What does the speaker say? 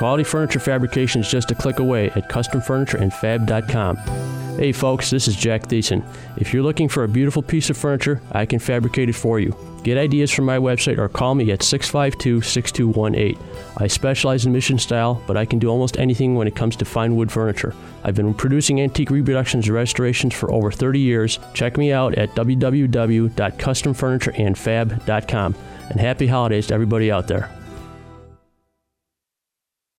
Quality furniture fabrication is just a click away at customfurnitureandfab.com. Hey folks, this is Jack Thiessen. If you're looking for a beautiful piece of furniture, I can fabricate it for you. Get ideas from my website or call me at 652-6218. I specialize in mission style, but I can do almost anything when it comes to fine wood furniture. I've been producing antique reproductions and restorations for over 30 years. Check me out at www.customfurnitureandfab.com. And happy holidays to everybody out there.